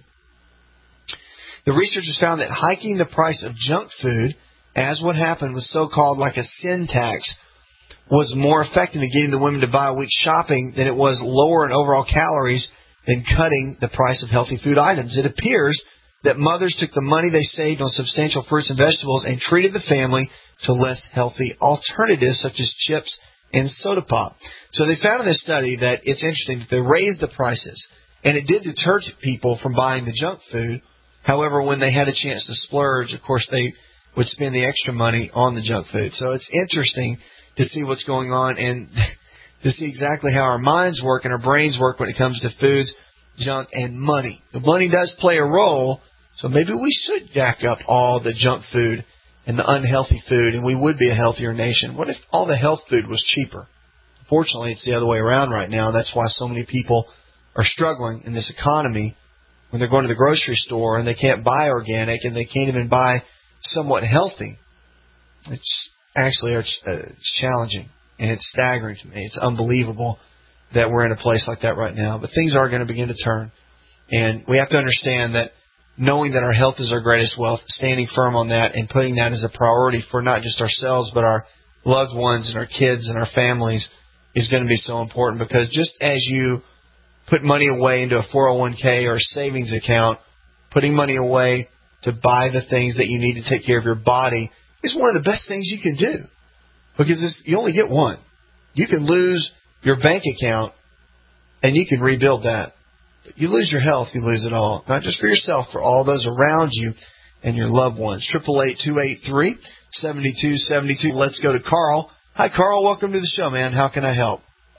The researchers found that hiking the price of junk food, as what happened with so-called like a sin tax, was more effective in getting the women to buy a week's shopping than it was lower in overall calories than cutting the price of healthy food items. It appears that mothers took the money they saved on substantial fruits and vegetables and treated the family to less healthy alternatives such as chips and soda pop. So they found in this study that it's interesting that they raised the prices, and it did deter people from buying the junk food. However, when they had a chance to splurge, of course, they would spend the extra money on the junk food. So it's interesting to see what's going on and to see exactly how our minds work and our brains work when it comes to foods, junk, and money. The money does play a role, so maybe we should jack up all the junk food and the unhealthy food, and we would be a healthier nation. What if all the health food was cheaper? Fortunately, it's the other way around right now, and that's why so many people are struggling in this economy when they're going to the grocery store and they can't buy organic and they can't even buy somewhat healthy. It's actually it's, uh, it's challenging, and it's staggering to me. It's unbelievable that we're in a place like that right now. But things are going to begin to turn, and we have to understand that knowing that our health is our greatest wealth, standing firm on that and putting that as a priority for not just ourselves but our loved ones and our kids and our families is going to be so important, because just as you put money away into a four oh one k or a savings account, putting money away to buy the things that you need to take care of your body is one of the best things you can do, because it's, you only get one. You can lose your bank account and you can rebuild that. But you lose your health, you lose it all. Not just for yourself, for all those around you and your loved ones. eight eight eight, two eight three, seven two seven two. Let's go to Carl. Hi, Carl. Welcome to the show, man. How can I help?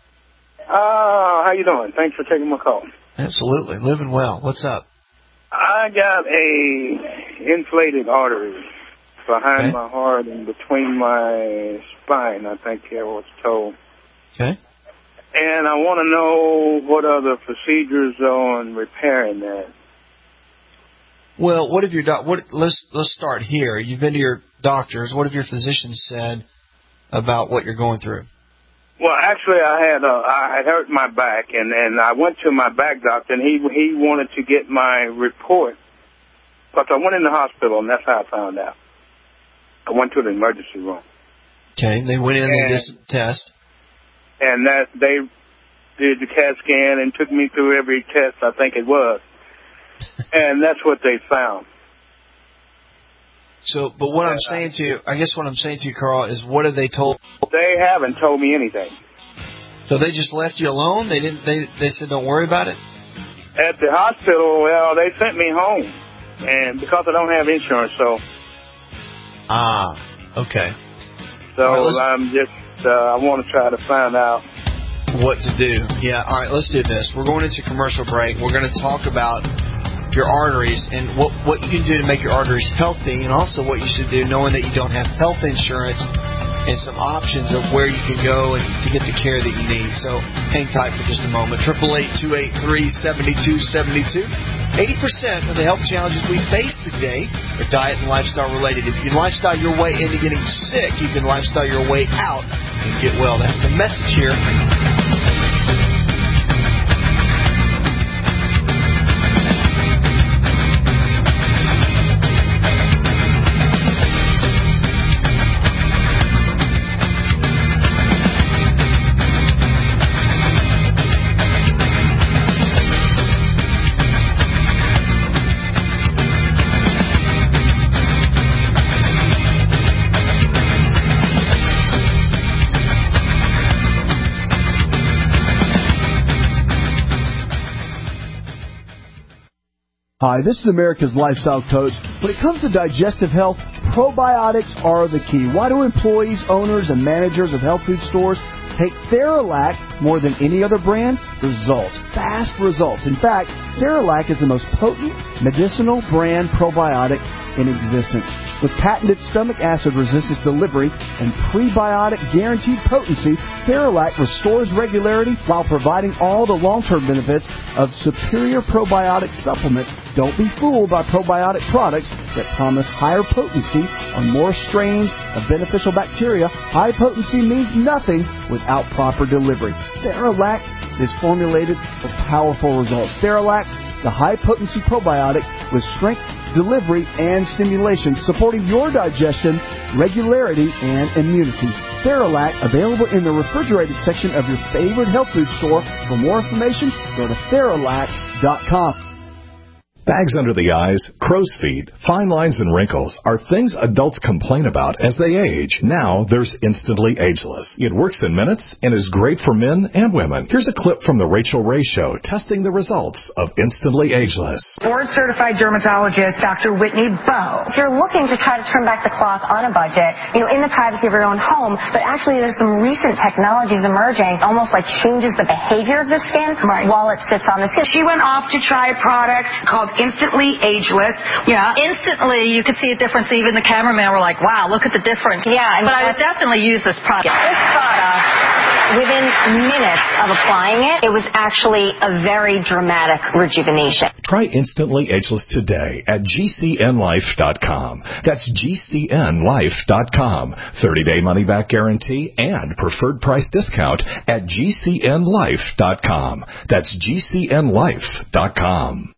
Uh, how you doing? Thanks for taking my call. Absolutely. Living well. What's up? I got a inflated artery behind okay. my heart and between my spine, I think I was told. Okay. And I want to know what are the procedures on repairing that. Well, what have your doc? What let's let's start here. You've been to your doctors. What have your physicians said about what you're going through? Well, actually, I had uh, I had hurt my back, and and I went to my back doctor, and he he wanted to get my report, but I went in the hospital, and that's how I found out. I went to the emergency room. Okay, they went in and they did some test. And that they did the CAT scan and took me through every test I think it was, and that's what they found. So, but what I'm saying to you, I guess what I'm saying to you, Carl, is what have they told? They haven't told me anything. So they just left you alone? They didn't. They they said don't worry about it. At the hospital, well, they sent me home, and because I don't have insurance, so. Ah, okay. So right, I'm just. Uh, I want to try to find out what to do. Yeah. All right. Let's do this. We're going into commercial break. We're going to talk about your arteries and what, what you can do to make your arteries healthy, and also what you should do knowing that you don't have health insurance, and some options of where you can go and to get the care that you need. So hang tight for just a moment. eight eight eight, two eight three, seven two seven two. eighty percent of the health challenges we face today are diet and lifestyle related. If you can lifestyle your way into getting sick, you can lifestyle your way out and get well. That's the message here. Hi, this is America's Lifestyle Coach. When it comes to digestive health, probiotics are the key. Why do employees, owners, and managers of health food stores take Theralac more than any other brand? Results. Fast results. In fact, Theralac is the most potent medicinal brand probiotic in existence. With patented stomach acid resistance delivery and prebiotic guaranteed potency, Theralac restores regularity while providing all the long-term benefits of superior probiotic supplements. Don't be fooled by probiotic products that promise higher potency on more strains of beneficial bacteria. High potency means nothing without proper delivery. Theralac is formulated for powerful results. Theralac, the high-potency probiotic with strength, delivery, and stimulation, supporting your digestion, regularity, and immunity. Theralac, available in the refrigerated section of your favorite health food store. For more information, go to Theralac dot com. Bags under the eyes, crow's feet, fine lines, and wrinkles are things adults complain about as they age. Now there's Instantly Ageless. It works in minutes and is great for men and women. Here's a clip from the Rachel Ray Show testing the results of Instantly Ageless. Board-certified dermatologist Doctor Whitney Bowe. If you're looking to try to turn back the clock on a budget, you know, in the privacy of your own home, but actually there's some recent technologies emerging, almost like changes the behavior of the skin right. while it sits on the skin. She went off to try a product called Instantly Ageless. Yeah. Instantly, you could see a difference. Even the cameraman were like, wow, look at the difference. Yeah. I mean, but I would definitely use this product. This product, within minutes of applying it, it was actually a very dramatic rejuvenation. Try Instantly Ageless today at G C N life dot com. That's G C N life dot com. thirty-day money-back guarantee and preferred price discount at G C N life dot com. That's G C N life dot com.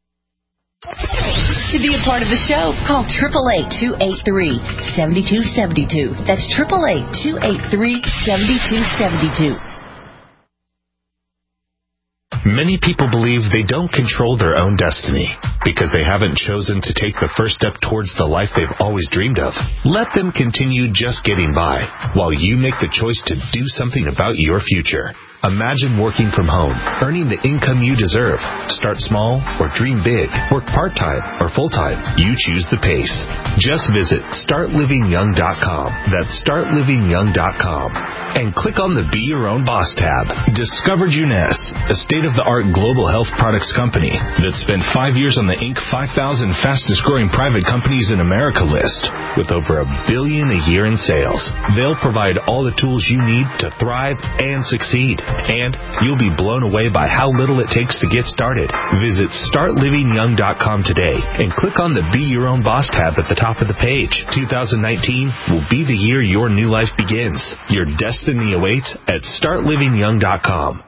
To be a part of the show, call eight eight eight, two eight three, seven two seven two. That's eight eight eight, two eight three, seven two seven two. Many people believe they don't control their own destiny because they haven't chosen to take the first step towards the life they've always dreamed of. Let them continue just getting by while you make the choice to do something about your future. Imagine working from home, earning the income you deserve. Start small or dream big. Work part-time or full-time. You choose the pace. Just visit start living young dot com. That's start living young dot com. And click on the Be Your Own Boss tab. Discover Juness, a state-of-the-art global health products company that spent five years on the Inc five thousand fastest-growing private companies in America list with over a billion a year in sales. They'll provide all the tools you need to thrive and succeed. And you'll be blown away by how little it takes to get started. Visit start living young dot com today and click on the Be Your Own Boss tab at the top of the page. two thousand nineteen will be the year your new life begins. Your destiny awaits at start living young dot com.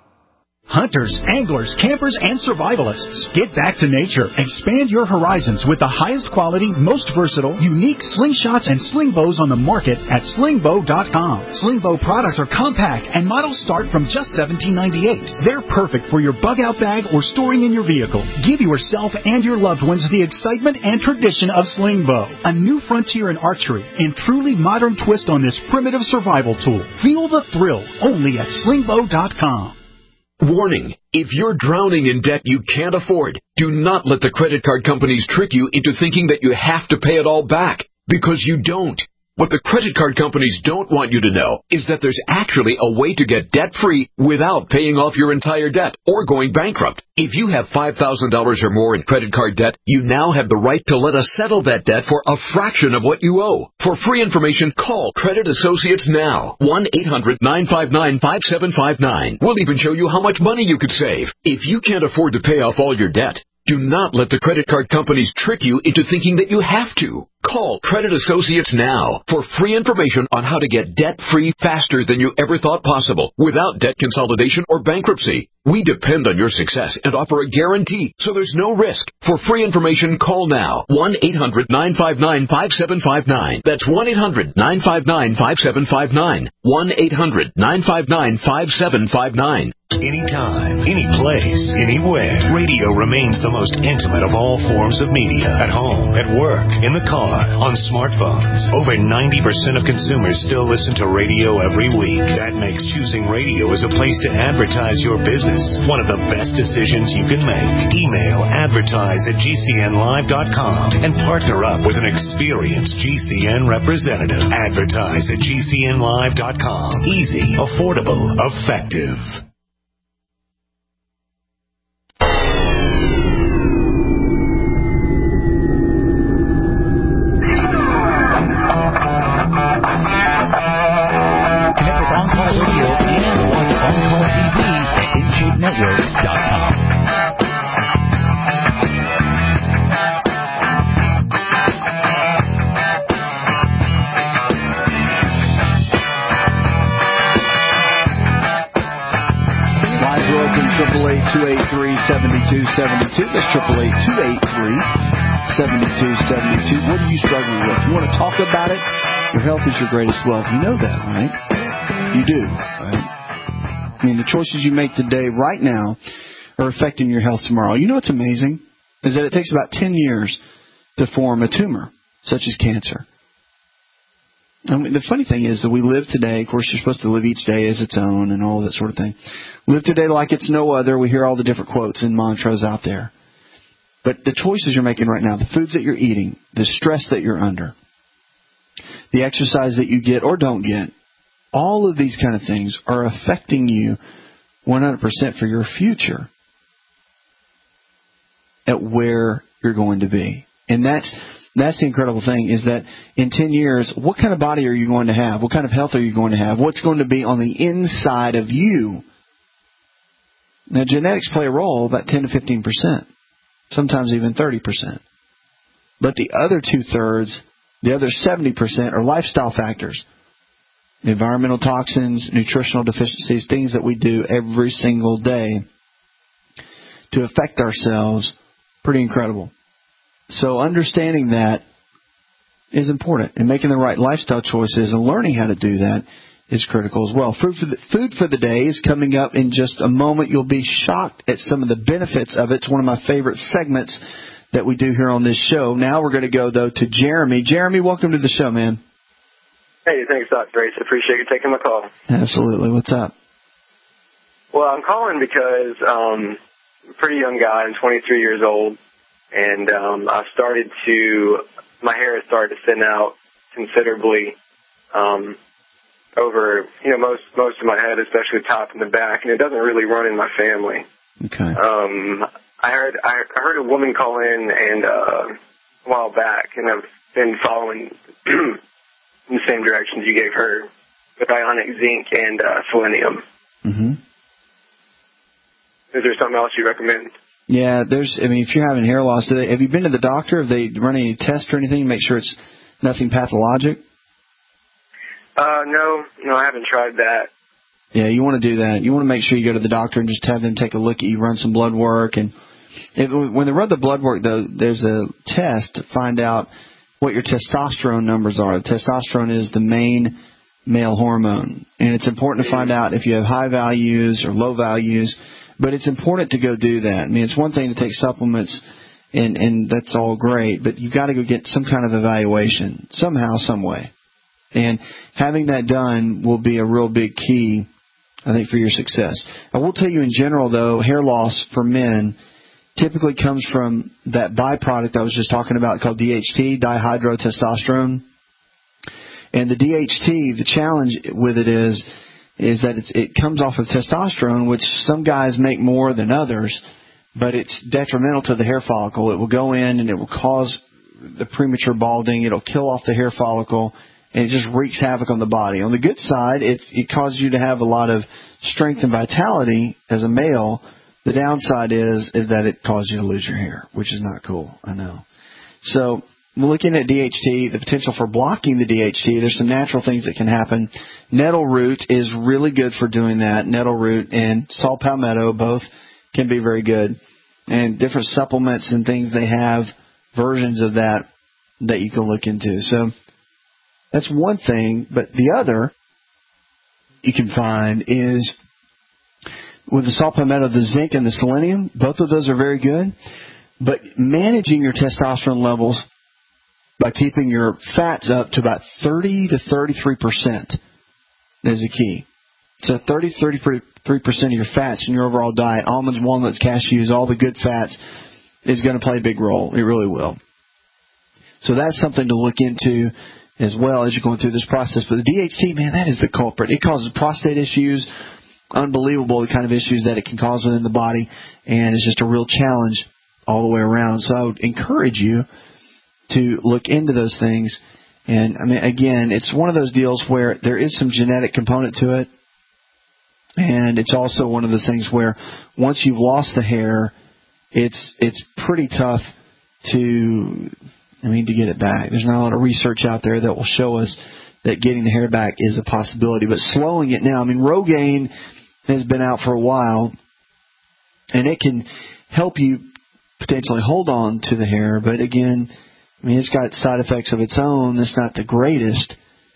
Hunters, anglers, campers, and survivalists. Get back to nature. Expand your horizons with the highest quality, most versatile, unique slingshots and sling bows on the market at sling bow dot com. Sling bow products are compact and models start from just seventeen ninety-eight. They're perfect for your bug out bag or storing in your vehicle. Give yourself and your loved ones the excitement and tradition of sling bow. A new frontier in archery and truly modern twist on this primitive survival tool. Feel the thrill only at sling bow dot com. Warning, if you're drowning in debt you can't afford, do not let the credit card companies trick you into thinking that you have to pay it all back, because you don't. What the credit card companies don't want you to know is that there's actually a way to get debt-free without paying off your entire debt or going bankrupt. If you have five thousand dollars or more in credit card debt, you now have the right to let us settle that debt for a fraction of what you owe. For free information, call Credit Associates now. one eight hundred nine five nine five seven five nine. We'll even show you how much money you could save. If you can't afford to pay off all your debt, do not let the credit card companies trick you into thinking that you have to. Call Credit Associates now for free information on how to get debt-free faster than you ever thought possible without debt consolidation or bankruptcy. We depend on your success and offer a guarantee, so there's no risk. For free information, call now. one eight hundred nine five nine five seven five nine. That's one eight hundred nine five nine five seven five nine. one eight hundred nine five nine five seven five nine. Anytime, any place, anywhere. Radio remains the most intimate of all forms of media. At home, at work, in the car, on smartphones. Over ninety percent of consumers still listen to radio every week. That makes choosing radio as a place to advertise your business business. One of the best decisions you can make. Email advertise at g c n live dot com and partner up with an experienced G C N representative. Advertise at g c n live dot com. Easy, affordable, effective. network dot com. Lines are open, triple eight two eight three seven two seven two. That's triple eight two eight three seven two seven two. What are you struggling with? You want to talk about it? Your health is your greatest wealth. You know that, right? You do, right? I mean, the choices you make today, right now, are affecting your health tomorrow. You know what's amazing? Is that it takes about ten years to form a tumor, such as cancer. I mean, the funny thing is that we live today, of course, you're supposed to live each day as its own and all that sort of thing. Live today like it's no other. We hear all the different quotes and mantras out there. But the choices you're making right now, the foods that you're eating, the stress that you're under, the exercise that you get or don't get, all of these kind of things are affecting you one hundred percent for your future at where you're going to be. And that's that's the incredible thing, is that in ten years, what kind of body are you going to have? What kind of health are you going to have? What's going to be on the inside of you? Now, genetics play a role, about ten to fifteen percent, sometimes even thirty percent. But the other two-thirds, the other seventy percent, are lifestyle factors. Environmental toxins, nutritional deficiencies, things that we do every single day to affect ourselves. Pretty incredible. So understanding that is important, and making the right lifestyle choices and learning how to do that is critical as well. Food for the, food for the day is coming up in just a moment. You'll be shocked at some of the benefits of it. It's one of my favorite segments that we do here on this show. Now we're going to go, though, to Jeremy. Jeremy, welcome to the show, man. Hey, thanks, Doctor Grace. I appreciate you taking my call. Absolutely. What's up? Well, I'm calling because um, I'm a pretty young guy. I'm twenty-three years old, and um, I've started to, my hair has started to thin out considerably um, over, you know, most most of my head, especially the top and the back, and it doesn't really run in my family. Okay. Um, I heard I heard a woman call in and uh, a while back, and I've been following in the same directions you gave her with ionic zinc and uh, selenium. Mm-hmm. Is there something else you recommend? Yeah, there's. I mean, if you're having hair loss, do they, have you been to the doctor? Have they run any tests or anything to make sure it's nothing pathologic? Uh, no, no, I haven't tried that. Yeah, you want to do that. You want to make sure you go to the doctor and just have them take a look at you, run some blood work. And if, when they run the blood work, though, there's a test to find out what your testosterone numbers are. Testosterone is the main male hormone, and it's important to find out if you have high values or low values, but it's important to go do that. I mean, it's one thing to take supplements, and, and that's all great, but you've got to go get some kind of evaluation somehow, some way. And having that done will be a real big key, I think, for your success. I will tell you in general, though, hair loss for men typically comes from that byproduct I was just talking about called D H T, dihydrotestosterone. And the D H T, the challenge with it is is that it's, it comes off of testosterone, which some guys make more than others, but it's detrimental to the hair follicle. It will go in and it will cause the premature balding. It'll kill off the hair follicle, and it just wreaks havoc on the body. On the good side, it's, it causes you to have a lot of strength and vitality as a male. The downside is is that it causes you to lose your hair, which is not cool, I know. So we're looking at D H T, the potential for blocking the D H T. There's some natural things that can happen. Nettle root is really good for doing that. Nettle root and saw palmetto both can be very good. And different supplements and things, they have versions of that that you can look into. So that's one thing. But the other you can find is with the saw palmetto, the zinc and the selenium. Both of those are very good. But managing your testosterone levels by keeping your fats up to about thirty to thirty-three percent is the key. So thirty, thirty-three percent of your fats in your overall diet, almonds, walnuts, cashews, all the good fats, is going to play a big role. It really will. So that's something to look into as well as you're going through this process. But the D H T, man, that is the culprit. It causes prostate issues, unbelievable the kind of issues that it can cause within the body, and it's just a real challenge all the way around. So I would encourage you to look into those things. And, I mean, again, it's one of those deals where there is some genetic component to it, and it's also one of those things where once you've lost the hair, it's it's pretty tough to, I mean, to get it back. There's not a lot of research out there that will show us that getting the hair back is a possibility. But slowing it now, I mean, Rogaine has been out for a while, and it can help you potentially hold on to the hair. But, again, I mean, it's got side effects of its own. It's not the greatest,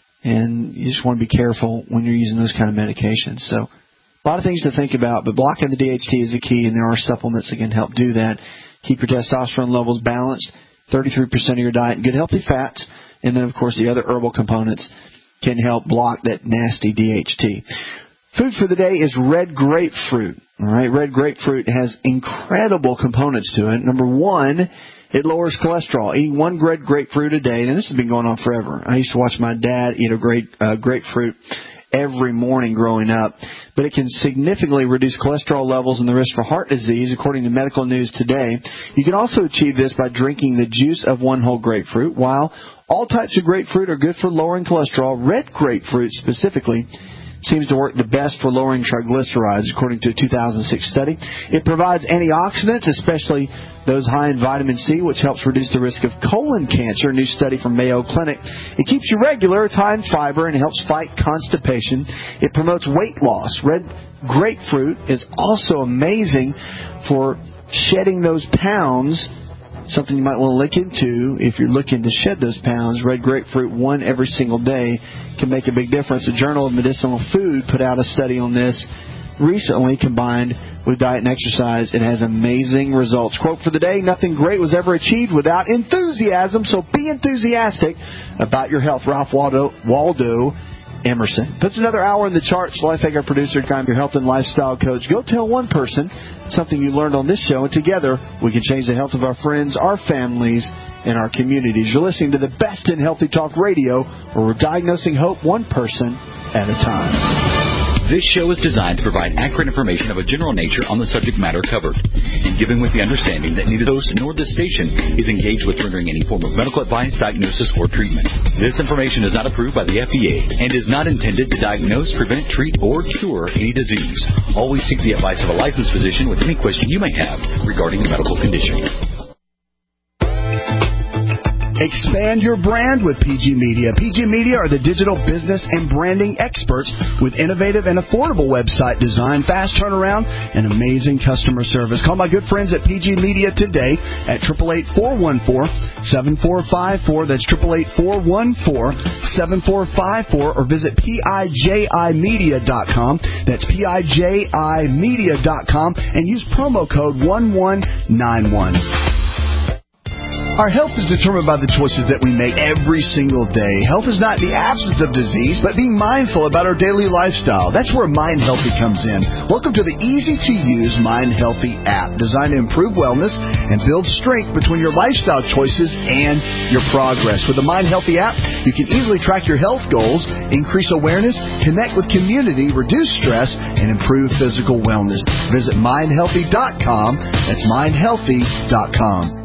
and you just want to be careful when you're using those kind of medications. So a lot of things to think about, but blocking the D H T is the key, and there are supplements that can help do that. Keep your testosterone levels balanced, thirty-three percent of your diet, and good healthy fats, and then, of course, the other herbal components can help block that nasty D H T. Food for the day is red grapefruit. All right, red grapefruit has incredible components to it. Number one, it lowers cholesterol. Eating one red grapefruit a day, and this has been going on forever. I used to watch my dad eat a great uh, grapefruit every morning growing up. But it can significantly reduce cholesterol levels and the risk for heart disease, according to Medical News Today. You can also achieve this by drinking the juice of one whole grapefruit. While all types of grapefruit are good for lowering cholesterol, red grapefruit specifically seems to work the best for lowering triglycerides, according to a two thousand six study. It provides antioxidants, especially those high in vitamin C, which helps reduce the risk of colon cancer, a new study from Mayo Clinic. It keeps you regular, it's high in fiber, and it helps fight constipation. It promotes weight loss. Red grapefruit is also amazing for shedding those pounds, something you might want to look into if you're looking to shed those pounds. Red grapefruit, one every single day, can make a big difference. The Journal of Medicinal Food put out a study on this recently, combined with diet and exercise. It has amazing results. Quote for the day, nothing great was ever achieved without enthusiasm, so be enthusiastic about your health. Ralph Waldo, Waldo Emerson. Puts another hour in the charts. Life Hacker producer, I'm your health and lifestyle coach. Go tell one person something you learned on this show, and together we can change the health of our friends, our families, and our communities. You're listening to the best in Healthy Talk Radio, where we're diagnosing hope one person at a time. This show is designed to provide accurate information of a general nature on the subject matter covered, and given with the understanding that neither host nor this station is engaged with rendering any form of medical advice, diagnosis, or treatment. This information is not approved by the F D A and is not intended to diagnose, prevent, treat, or cure any disease. Always seek the advice of a licensed physician with any question you may have regarding a medical condition. Expand your brand with P G Media. P G Media are the digital business and branding experts with innovative and affordable website design, fast turnaround, and amazing customer service. Call my good friends at P G Media today at eight eight eight, four one four, seven four five four. That's eight eight eight, four one four, seven four five four, or visit P I J I media dot com. That's P I J I media dot com, and use promo code one one nine one. Our health is determined by the choices that we make every single day. Health is not the absence of disease, but being mindful about our daily lifestyle. That's where Mind Healthy comes in. Welcome to the easy-to-use Mind Healthy app, designed to improve wellness and build strength between your lifestyle choices and your progress. With the Mind Healthy app, you can easily track your health goals, increase awareness, connect with community, reduce stress, and improve physical wellness. Visit mind healthy dot com. That's mind healthy dot com.